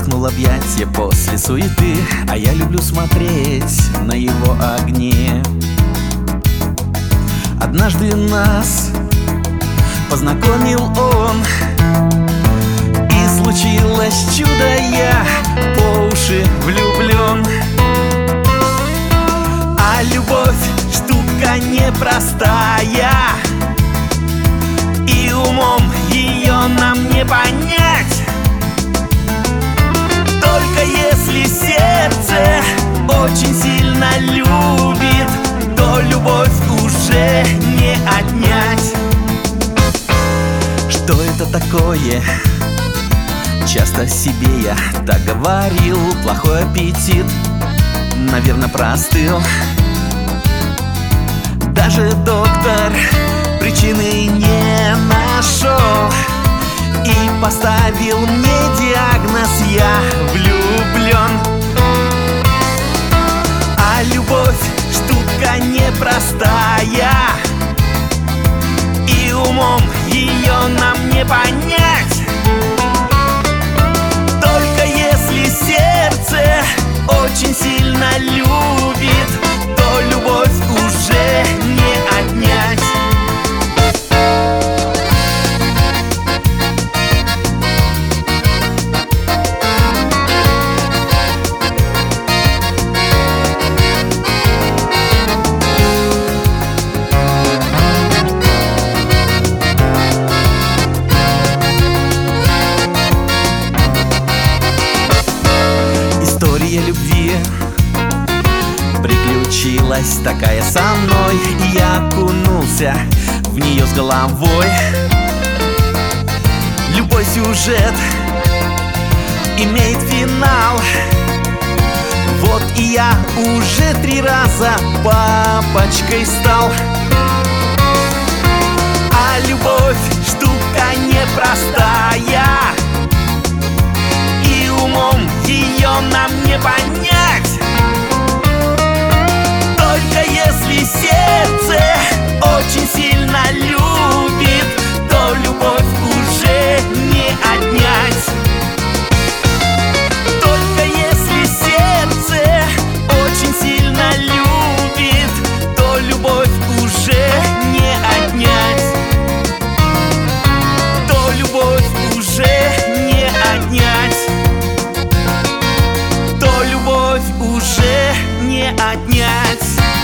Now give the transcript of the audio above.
распахнул объятия после суеты, а я люблю смотреть на его огни. Однажды нас познакомил он, и случилось чудо, я по уши влюблен. А любовь штука непростая, и умом ее нам не понять. Только если сердце очень сильно любит, то любовь уже не отнять. Что это такое? Часто себе я так говорил. Плохой аппетит, наверное, простыл. Даже доктор причины не нашел и поставил мне диагноз: я влюблен. А любовь штука непростая, и умом ее нам не понять. Только если сердце очень сильно любит, то любовь уже не отнять. История любви приключилась такая со мной, и я окунулся в нее с головой. Любой сюжет имеет финал. Вот и я уже 3 раза папочкой стал. А любовь штука непростая, и умом ее нам не понять. Только если сердце очень сильно любит, то любовь уже не отнять. Только если сердце очень сильно любит, то любовь уже не отнять. То любовь уже не отнять. То любовь уже не отнять.